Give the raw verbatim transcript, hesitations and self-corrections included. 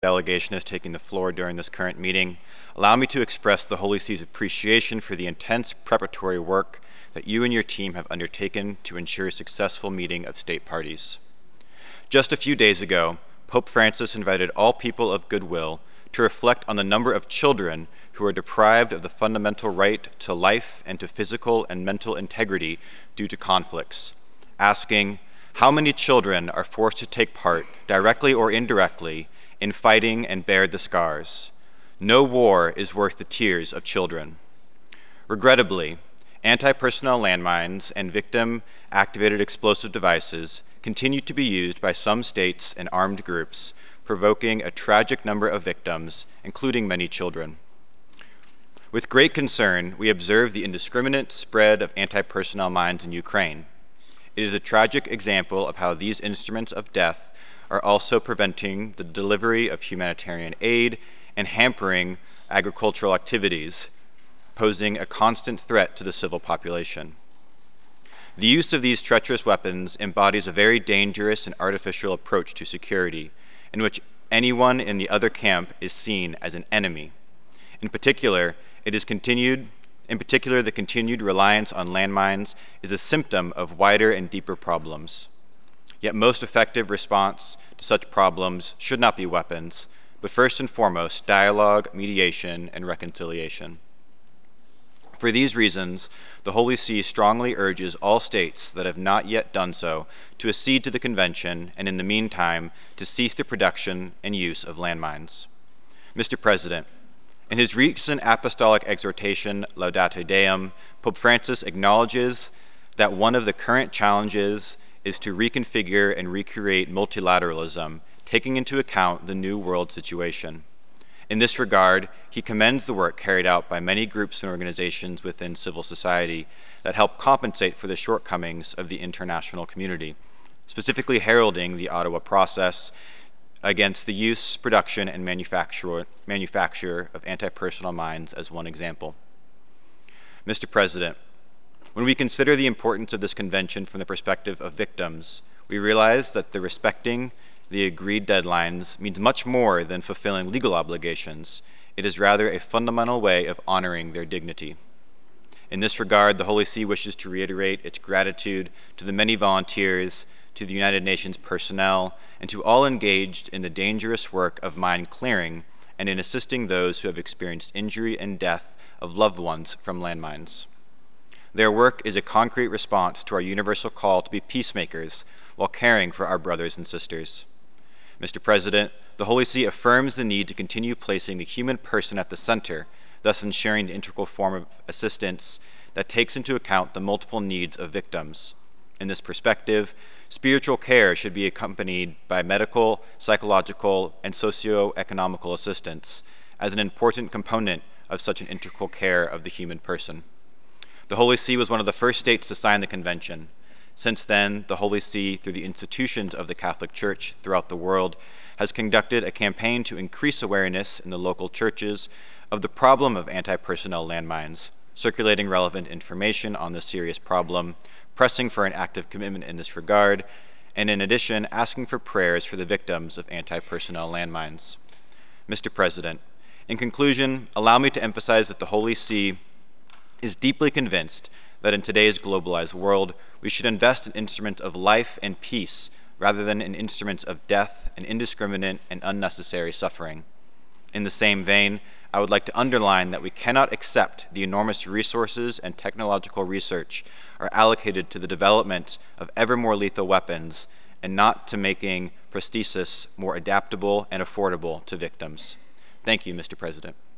delegation is taking the floor during this current meeting, allow me to express the Holy See's appreciation for the intense preparatory work that you and your team have undertaken to ensure a successful meeting of state parties. Just a few days ago, Pope Francis invited all people of goodwill to reflect on the number of children who are deprived of the fundamental right to life and to physical and mental integrity due to conflicts, asking, how many children are forced to take part, directly or indirectly, in fighting and bear the scars? No war is worth the tears of children. Regrettably, anti-personnel landmines and victim-activated explosive devices continue to be used by some states and armed groups, provoking a tragic number of victims, including many children. With great concern, we observe the indiscriminate spread of anti-personnel mines in Ukraine. It is a tragic example of how these instruments of death are also preventing the delivery of humanitarian aid and hampering agricultural activities, posing a constant threat to the civil population. The use of these treacherous weapons embodies a very dangerous and artificial approach to security, in which anyone in the other camp is seen as an enemy. In particular, it is continued, in particular, the continued reliance on landmines is a symptom of wider and deeper problems. Yet most effective response to such problems should not be weapons, but first and foremost, dialogue, mediation, and reconciliation. For these reasons, the Holy See strongly urges all states that have not yet done so to accede to the Convention and in the meantime to cease the production and use of landmines. Mister President, in his recent apostolic exhortation, Laudate Deum, Pope Francis acknowledges that one of the current challenges is to reconfigure and recreate multilateralism, taking into account the new world situation. In this regard, he commends the work carried out by many groups and organizations within civil society that help compensate for the shortcomings of the international community, specifically heralding the Ottawa process against the use, production, and manufacture, manufacture of anti-personnel mines as one example. Mister President, when we consider the importance of this convention from the perspective of victims, we realize that the respecting the agreed deadlines means much more than fulfilling legal obligations. It is rather a fundamental way of honoring their dignity. In this regard, the Holy See wishes to reiterate its gratitude to the many volunteers, to the United Nations personnel, and to all engaged in the dangerous work of mine clearing and in assisting those who have experienced injury and death of loved ones from landmines. Their work is a concrete response to our universal call to be peacemakers while caring for our brothers and sisters. Mister President, the Holy See affirms the need to continue placing the human person at the center, thus ensuring the integral form of assistance that takes into account the multiple needs of victims. In this perspective, spiritual care should be accompanied by medical, psychological, and socio-economical assistance as an important component of such an integral care of the human person. The Holy See was one of the first states to sign the convention. Since then, the Holy See, through the institutions of the Catholic Church throughout the world, has conducted a campaign to increase awareness in the local churches of the problem of anti-personnel landmines, circulating relevant information on this serious problem, pressing for an active commitment in this regard, and in addition, asking for prayers for the victims of anti-personnel landmines. Mister President, in conclusion, allow me to emphasize that the Holy See is deeply convinced that in today's globalized world, we should invest in instruments of life and peace rather than in instruments of death and indiscriminate and unnecessary suffering. In the same vein, I would like to underline that we cannot accept the enormous resources and technological research are allocated to the development of ever more lethal weapons and not to making prosthesis more adaptable and affordable to victims. Thank you, Mister President.